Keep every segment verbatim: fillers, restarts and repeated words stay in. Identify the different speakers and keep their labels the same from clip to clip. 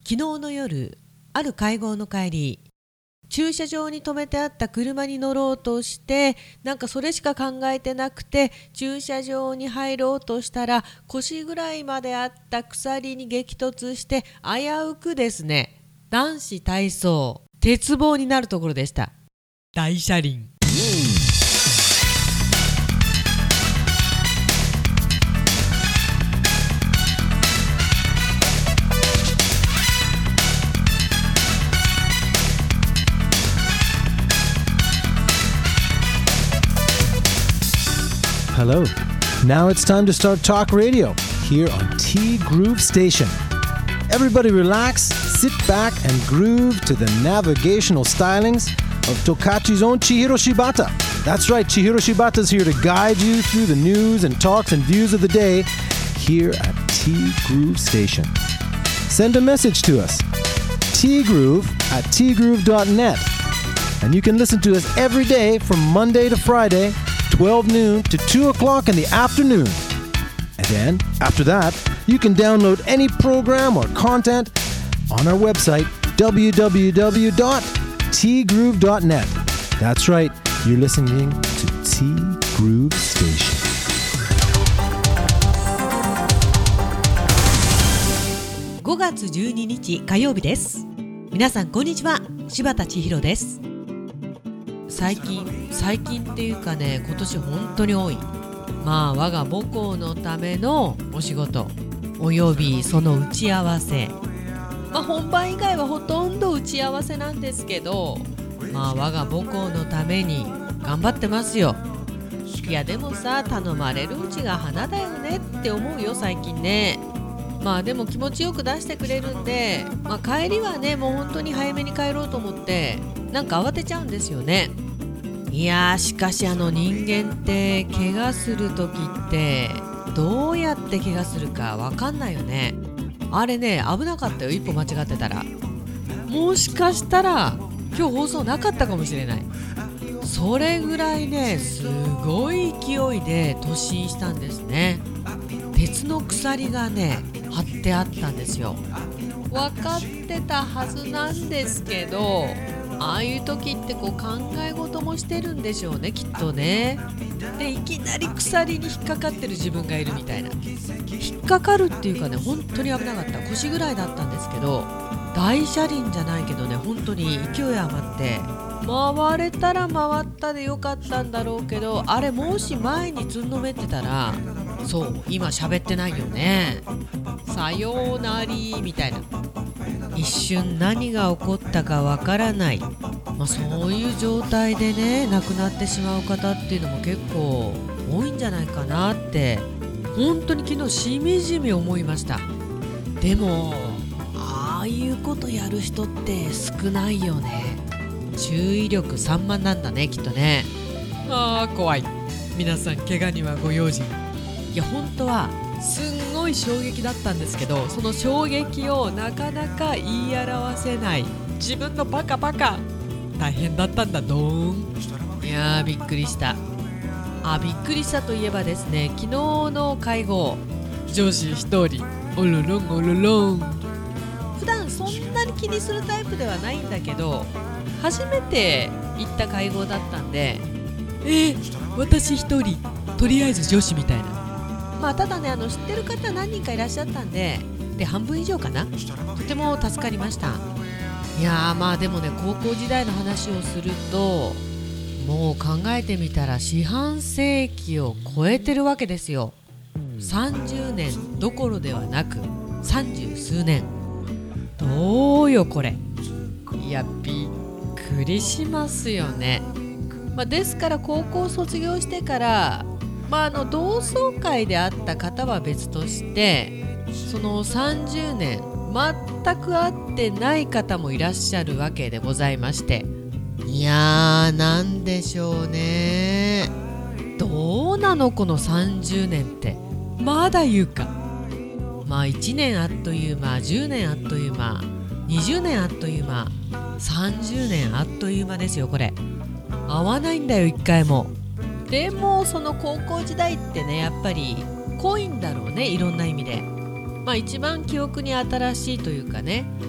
Speaker 1: 昨日の夜、ある会合の帰り、駐車場に止めてあった車に乗ろうとして、なんかそれしか考えてなくて、駐車場に入ろうとしたら、腰ぐらいまであった鎖に激突して、危うくですね、男子体操、鉄棒になるところでした。大車輪。
Speaker 2: Hello. Now it's time to start Talk Radio here on T Groove Station. Everybody relax, sit back and groove to the navigational stylings of Tokachi's own Chihiro Shibata. That's right, Chihiro Shibata's here to guide you through the news and talks and views of the day here at T Groove Station. Send a message to us, tgroove at tgroove dot net. And you can listen to us every day from Monday to Friday, twelve noon to two o'clock in the afternoon. And then, after that, you can download any program or content on our website, w w w dot t groove dot net. That's right, you're listening to T Groove Station.
Speaker 1: ごがつじゅうににち火曜日です。皆さんこんにちは、柴田千尋です。最近最近っていうかね、今年本当に多い。まあ我が母校のためのお仕事およびその打ち合わせ、まあ本番以外はほとんど打ち合わせなんですけど、まあ我が母校のために頑張ってますよ。いやでもさ、頼まれるうちが花だよねって思うよ最近ね。まあでも気持ちよく出してくれるんで、まあ帰りはねもう本当に早めに帰ろうと思ってなんか慌てちゃうんですよね。いやーしかしあの人間って怪我するときってどうやって怪我するかわかんないよね。あれね危なかったよ、一歩間違ってたら。もしかしたら今日放送なかったかもしれない。それぐらいねすごい勢いで突進したんですね。鉄の鎖がね張ってあったんですよ。分かってたはずなんですけど、ああいう時ってこう考え事もしてるんでしょうねきっとね。でいきなり鎖に引っかかってる自分がいるみたいな。引っかかるっていうかね本当に危なかった。腰ぐらいだったんですけど、大車輪じゃないけどね本当に勢い余って回れたら回ったでよかったんだろうけど、あれもし前につんのめってたら、そう今喋ってないよね。さようなりみたいな。一瞬何が起こったかわからない、まあ、そういう状態でね亡くなってしまう方っていうのも結構多いんじゃないかなって本当に昨日しみじみ思いました。でもああいうことやる人って少ないよね。注意力散漫なんだねきっとね。あー怖い。皆さん怪我にはご用心。いや本当はすんごい衝撃だったんですけど、その衝撃をなかなか言い表せない自分のバカバカ大変だったんだどーん。いやーびっくりした。あびっくりしたといえばですね、昨日の会合上司一人おろろんおろろん。普段そんなに気にするタイプではないんだけど、初めて行った会合だったんで、えー、私一人とりあえず女子みたいな。まあただねあの知ってる方何人かいらっしゃったんで、で半分以上かな、とても助かりました。いやーまあでもね高校時代の話をするともう考えてみたら四半世紀を超えてるわけですよ。さんじゅうねんどころではなく三十数年。どうよこれ。いやびっくりしますよね。まあ、ですから高校卒業してからまあ、あの同窓会で会った方は別として、そのさんじゅうねん全く会ってない方もいらっしゃるわけでございまして、いやーなんでしょうね。どうなのこのさんじゅうねんって。まだ言うか。まあいちねんあっという間、じゅうねんあっという間、にじゅうねんあっという間、さんじゅうねんあっという間ですよこれ。会わないんだよ一回も。でもその高校時代ってねやっぱり濃いんだろうね、いろんな意味で。まあ一番記憶に新しいというかね、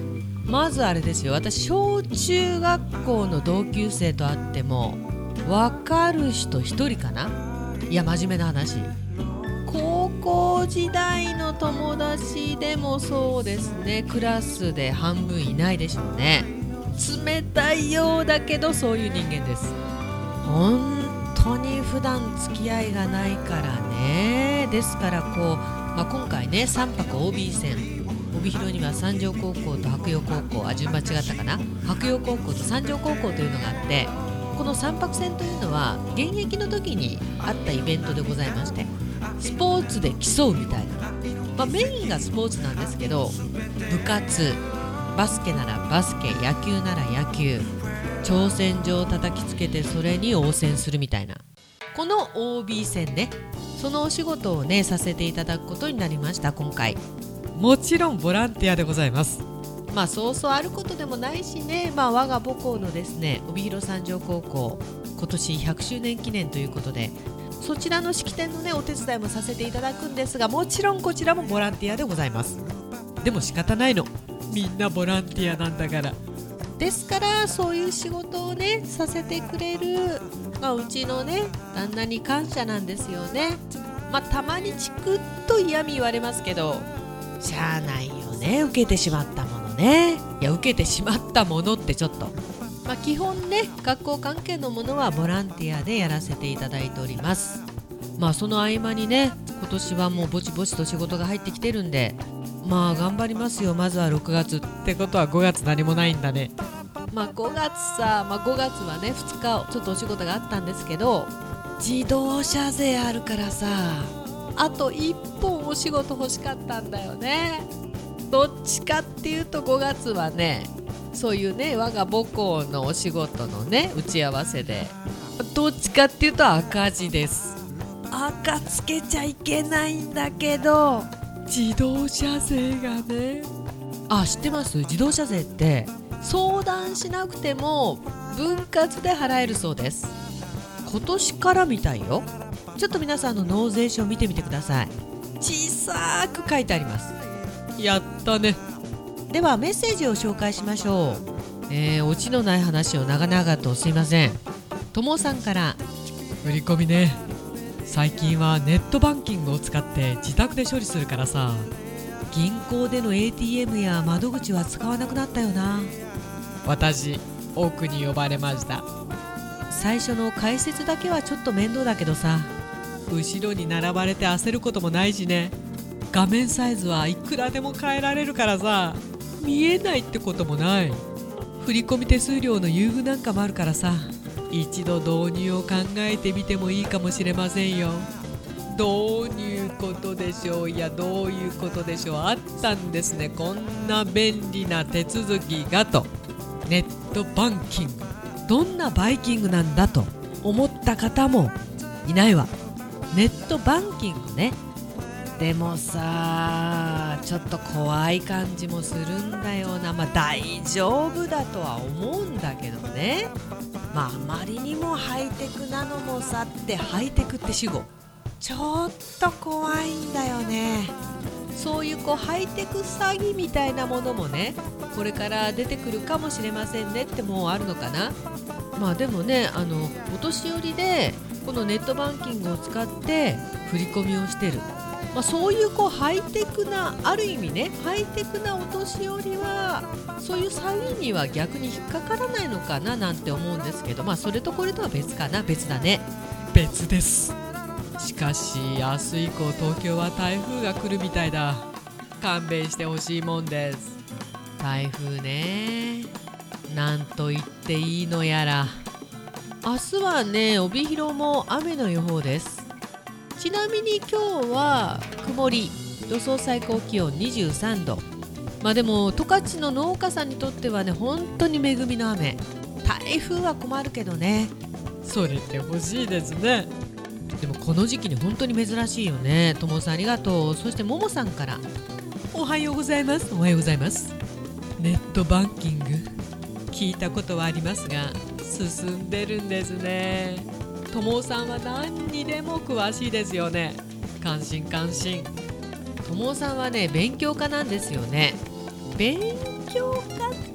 Speaker 1: まずあれですよ、私小中学校の同級生と会っても分かる人一人かな。いや真面目な話、高校時代の友達でもそうですね、クラスで半分いないでしょうね。冷たいようだけどそういう人間です。本当に普段付き合いがないからね。ですからこう、まあ、今回ねさんぱく オービー 戦、帯広には三条高校と白洋高校、あ順番違ったかな、白洋高校と三条高校というのがあって、このさんぱく戦というのは現役の時にあったイベントでございまして、スポーツで競うみたいな、まあ、メインがスポーツなんですけど、部活、バスケならバスケ、野球なら野球、挑戦状を叩きつけてそれに応戦するみたいな、この オービー 戦ね、そのお仕事をねさせていただくことになりました。今回もちろんボランティアでございます。まあそうそうあることでもないしね、まあ我が母校のですね帯広三条高校、今年ひゃくしゅうねん記念ということで、そちらの式典のねお手伝いもさせていただくんですが、もちろんこちらもボランティアでございます。でも仕方ないの、みんなボランティアなんだから。ですからそういう仕事をねさせてくれる、まあ、うちのね旦那に感謝なんですよね。まあたまにチクッと嫌味言われますけど、しゃあないよね、受けてしまったものね。いや受けてしまったものってちょっと、まあ、基本ね学校関係のものはボランティアでやらせていただいております。まあその合間にね今年はもうぼちぼちと仕事が入ってきてるんで、まあ頑張りますよ。まずはろくがつってことはごがつ何もないんだね。まあごがつさ、まあ、ごがつはねふつかちょっとお仕事があったんですけど、自動車税あるからさ、あといっぽんお仕事欲しかったんだよね。どっちかっていうとごがつはねそういうね我が母校のお仕事のね打ち合わせで、どっちかっていうと赤字です。赤つけちゃいけないんだけど自動車税がね、あ知ってます？自動車税って相談しなくても分割で払えるそうです。今年からみたいよ。ちょっと皆さんの納税書を見てみてください。小さく書いてあります。やったね。ではメッセージを紹介しましょう。えー、オチのない話を長々とすいません。ともさんから、振り込みね、最近はネットバンキングを使って自宅で処理するからさ、銀行での エーティーエム や窓口は使わなくなったよな。私奥に呼ばれました。最初の解説だけはちょっと面倒だけどさ、後ろに並ばれて焦ることもないしね。画面サイズはいくらでも変えられるからさ、見えないってこともない。振込手数料の優遇なんかもあるからさ、一度導入を考えてみてもいいかもしれませんよ。どういうことでしょう。いやどういうことでしょう。あったんですね、こんな便利な手続きがと。ネットバンキング、どんなバイキングなんだと思った方もいないわ。ネットバンキングね。でもさちょっと怖い感じもするんだよな。まあ大丈夫だとは思うんだけどね。まああまりにもハイテクなのもさって、ハイテクって主語ちょっと怖いんだよね。そういうこうハイテク詐欺みたいなものもねこれから出てくるかもしれませんねって、もうあるのかな。まあでもね、あのお年寄りでこのネットバンキングを使って振り込みをしてる、まあ、そういうこうハイテクな、ある意味ねハイテクなお年寄りはそういう詐欺には逆に引っかからないのかななんて思うんですけど、まあそれとこれとは別かな。別だね、別です。しかし明日以降東京は台風が来るみたいだ。勘弁してほしいもんです。台風ね、なんと言っていいのやら。明日はね帯広も雨の予報です。ちなみに今日は曇り、予想最高気温にじゅうさんど。まあでも十勝の農家さんにとってはね本当に恵みの雨。台風は困るけどね、それって欲しいですね。でもこの時期に本当に珍しいよね。ともさんありがとう。そしてももさんから、おはようございます。おはようございます。ネットバンキング聞いたことはありますが進んでるんですね。ともさんは何にでも詳しいですよね。感心感心。ともさんはね勉強家なんですよね。勉強家って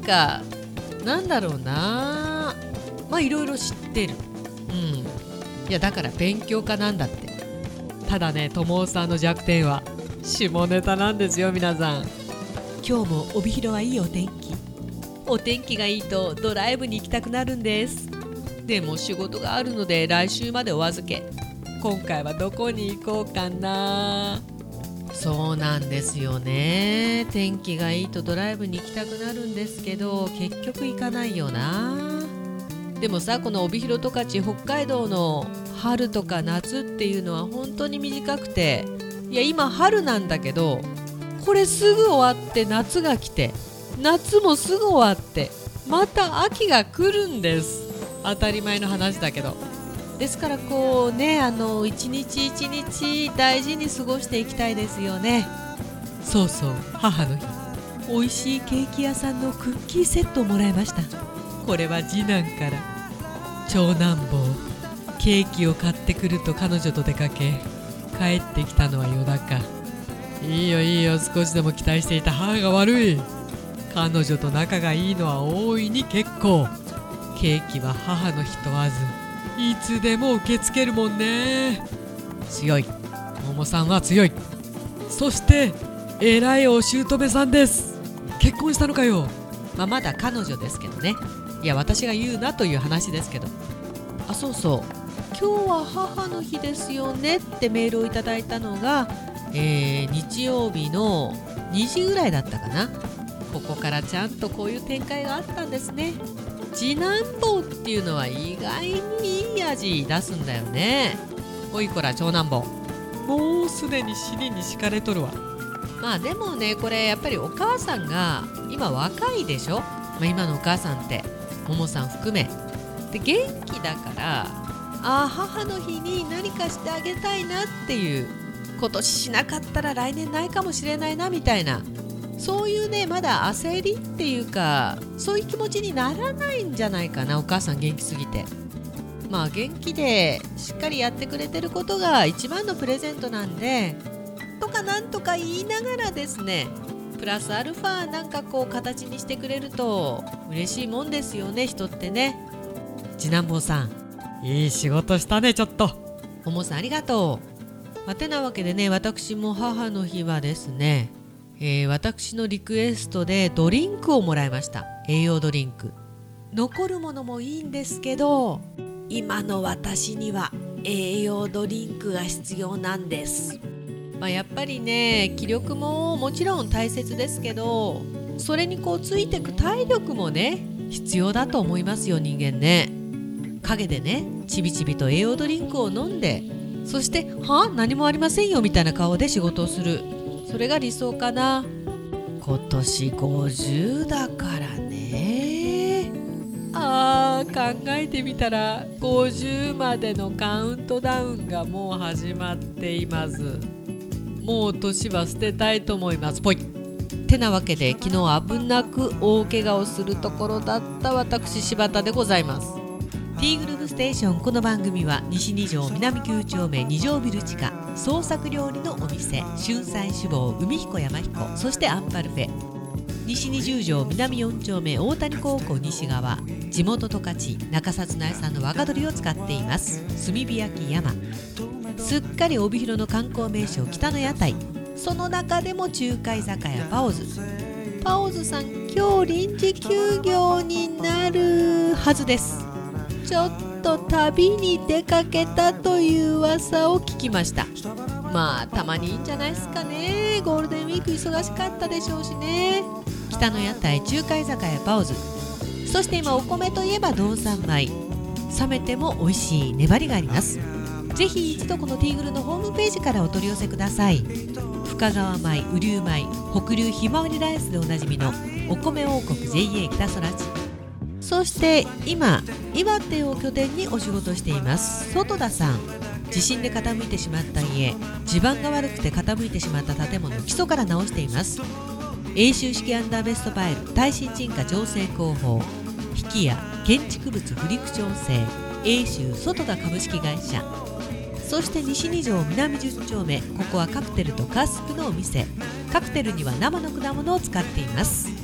Speaker 1: かなんだろうな、まあいろいろ知ってる。うん。いやだから勉強家なんだって。ただね、友尾さんの弱点は下ネタなんですよ皆さん。今日も帯広はいいお天気。お天気がいいとドライブに行きたくなるんです。でも仕事があるので来週までお預け。今回はどこに行こうかな。そうなんですよね。天気がいいとドライブに行きたくなるんですけど結局行かないよな。でもさ、この帯広十勝北海道の春とか夏っていうのは本当に短くて、いや今春なんだけどこれすぐ終わって夏が来て、夏もすぐ終わってまた秋が来るんです。当たり前の話だけど。ですからこうね、あの一日一日大事に過ごしていきたいですよね。そうそう、母の日、美味しいケーキ屋さんのクッキーセットをもらいました。これは次男から。長男坊、ケーキを買ってくると彼女と出かけ、帰ってきたのは夜中。いいよいいよ、少しでも期待していた母が悪い。彼女と仲がいいのは大いに結構。ケーキは母の日問わずいつでも受け付けるもんね。強い、桃さんは強い。そして偉いお姑さんです。結婚したのかよ。まあ、まだ彼女ですけどね。いや私が言うなという話ですけど。あ、そうそう、今日は母の日ですよねってメールをいただいたのが、えー、日曜日のにじぐらいだったかな。ここからちゃんとこういう展開があったんですね。次男坊っていうのは意外にいい味出すんだよね。おいこら長男坊、もうすでに尻に敷かれとるわ。まあでもね、これやっぱりお母さんが今若いでしょ。まあ、今のお母さんって桃さん含めで元気だから、ああ母の日に何かしてあげたいなっていう、今年しなかったら来年ないかもしれないなみたいな、そういうね、まだ焦りっていうかそういう気持ちにならないんじゃないかな。お母さん元気すぎて、まあ元気でしっかりやってくれてることが一番のプレゼントなんで、とかなんとか言いながらですね、プラスアルファなんかこう形にしてくれると嬉しいもんですよね、人ってね。次男坊さん、いい仕事したね。ちょっと桃さんありがとう。まあ、てなわけでね、私も母の日はですね、えー、私のリクエストでドリンクをもらいました。栄養ドリンク。残るものもいいんですけど、今の私には栄養ドリンクが必要なんです。まあ、やっぱりね、気力ももちろん大切ですけど、それにこうついてく体力もね必要だと思いますよ、人間ね。陰でねちびちびと栄養ドリンクを飲んで、そしては何もありませんよみたいな顔で仕事をする、それが理想かな。今年ごじゅうだからね。あー、考えてみたらごじゅうまでのカウントダウンがもう始まっています。もう年は捨てたいと思います。ぽいってなわけで、昨日危なく大怪我をするところだった私柴田でございます。T グループステーション。この番組は西に条南きゅう丁目に条ビル地下創作料理のお店春菜志望海彦山彦、そしてアンパルフェ、西にじゅう条南よん丁目大谷高校西側地元十勝中札内産の若鶏を使っています炭火焼き山。すっかり帯広の観光名所北の屋台、その中でも中華居酒屋パオズ。パオズさん今日臨時休業になるはずです。ちょっと旅に出かけたという噂を聞きました。まあたまにいいんじゃないですかね。ゴールデンウィーク忙しかったでしょうしね。北の屋台中華居酒屋パオズ。そして今お米といえば道産米、冷めても美味しい粘りがあります。ぜひ一度このティーグルのホームページからお取り寄せください。深川米、雨竜米、北流ひまわりライスでおなじみのお米王国 ジェイエー 北空地。そして今岩手を拠点にお仕事しています外田さん。地震で傾いてしまった家、地盤が悪くて傾いてしまった建物を基礎から直しています。永修式アンダーベストファイル耐震沈下調整工法、引きや建築物不陸調整永修外田株式会社。そして西に条南じゅう丁目、ここはカクテルとカスプのお店。カクテルには生の果物を使っています。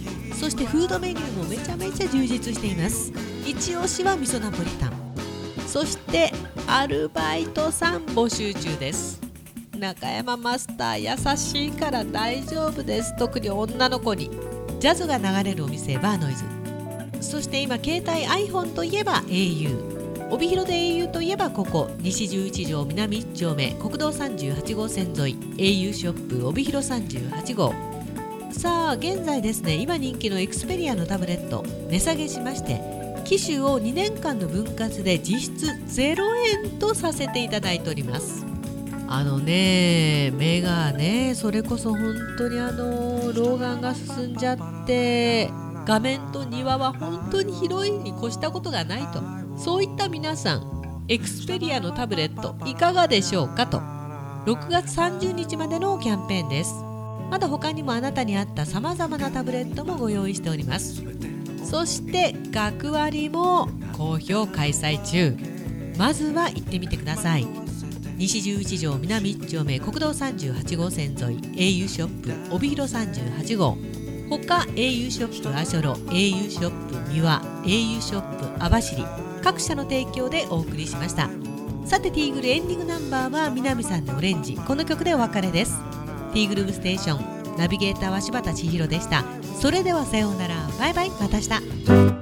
Speaker 1: そしてフードメニューもめちゃめちゃ充実しています。一押しは味噌ナポリタン。そしてアルバイトさん募集中です。中山マスター優しいから大丈夫です。特に女の子に。ジャズが流れるお店バーノイズ。そして今携帯 iPhone といえば エーユー、 帯広で エーユー といえばここ西じゅういち条南いっ丁目国道さんじゅうはち号線沿い エーユー ショップ帯広さんじゅうはち号。さあ現在ですね、今人気のエクスペリアのタブレット値下げしまして、機種をにねんかんの分割で実質ゼロえんとさせていただいております。あのね、目がね、それこそ本当にあの老眼が進んじゃって、画面と庭は本当に広いに越したことがないと、そういった皆さん、エクスペリアのタブレットいかがでしょうかと。ろくがつさんじゅうにちまでのキャンペーンです。まだ他にもあなたに合ったさまざまなタブレットもご用意しております。そして学割も好評開催中。まずは行ってみてください。西じゅういち条南いっ丁目国道さんじゅうはち号線沿い エーユー ショップ帯広さんじゅうはち号、他 エーユー ショップアショロ、 エーユー ショップ三輪、 エーユー ショップ網走、各社の提供でお送りしました。さてティーグルエンディングナンバーは南さんのオレンジ、この曲でお別れです。ティーグルーブステーションナビゲーターは柴田千尋でした。それではさようなら、バイバイ、また明日。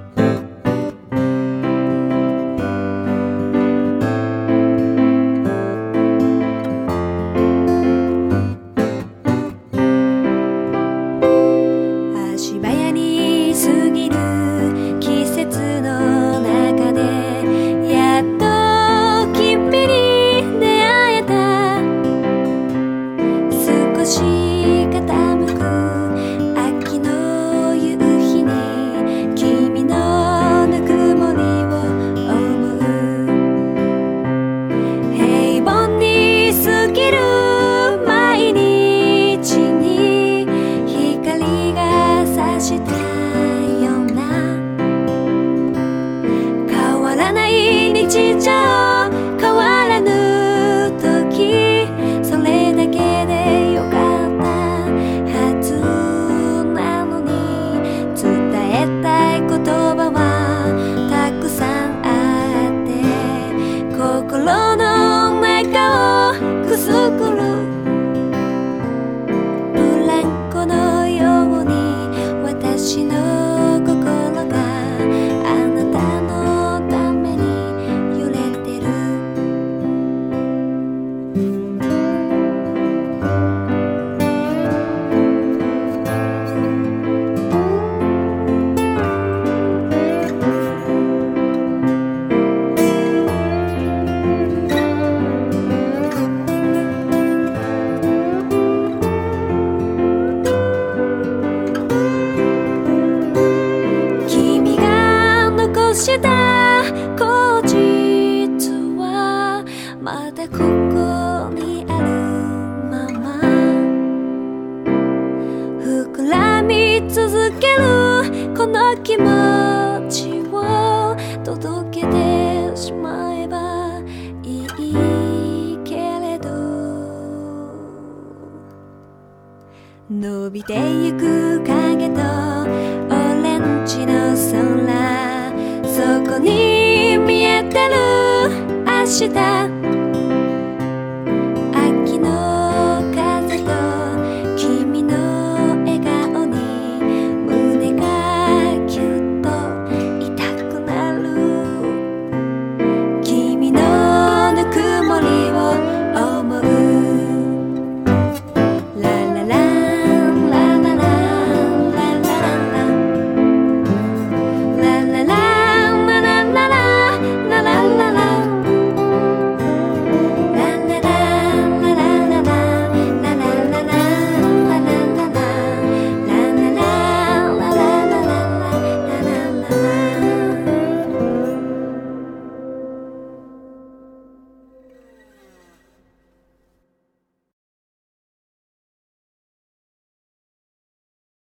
Speaker 1: 気持ちを届けてしまえばいいけれど、伸びてゆく影とオレンジの空、そこに見えてる明日